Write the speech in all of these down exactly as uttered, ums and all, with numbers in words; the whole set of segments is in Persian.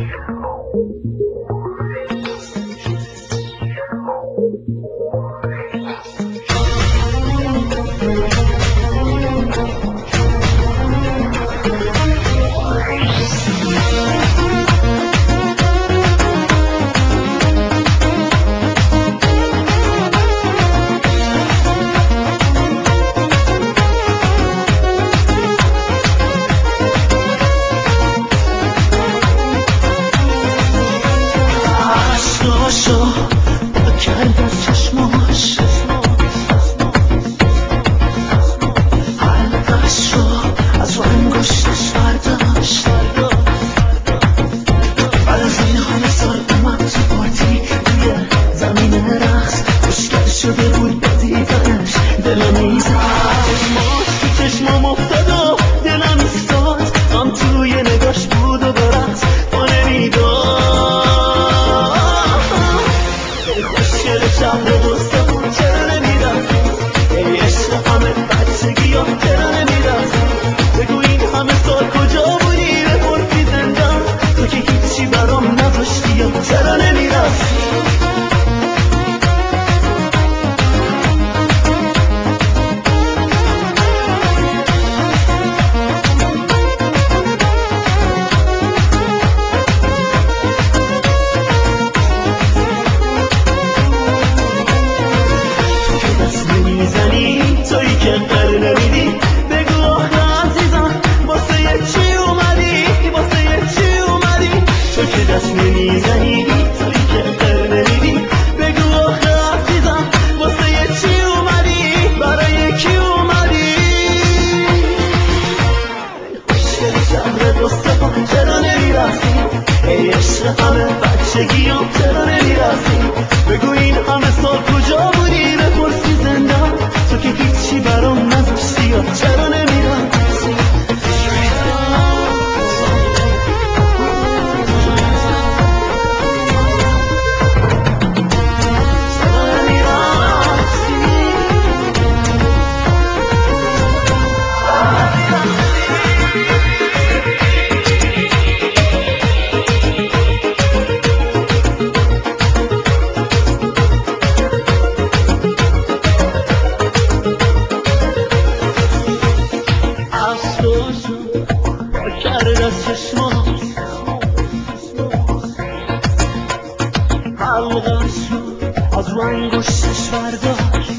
از رو انگشتش برداشت.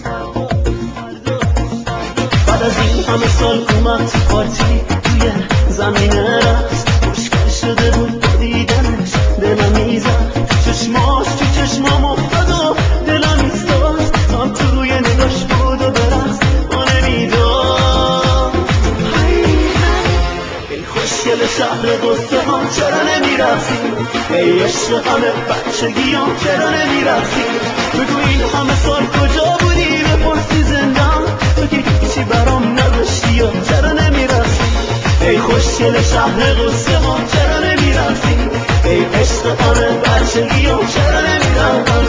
بعد از این همه سال اومد تو پارتی توی زمین رقص، خوشگل شده بود با دیدنش دلم میزد، چشماش تو چشمام افتاد و دلم ایستاد، هم توی نگاش بود و برقص ما نمیداد. ای خوشگل شهر قصه ها چرا نمیرقصی؟ ای عشق همه بچگیام چرا نمیرقصی؟ بگو این همه سال کجا بودی؟ بپرسی زندم تو که هیچی برام نداشتی یا چرا نمیرقصی؟ ای خوشگل شهر قصه ها چرا نمیرقصی؟ ای عشق همه بچگیام چرا نمیرقصی؟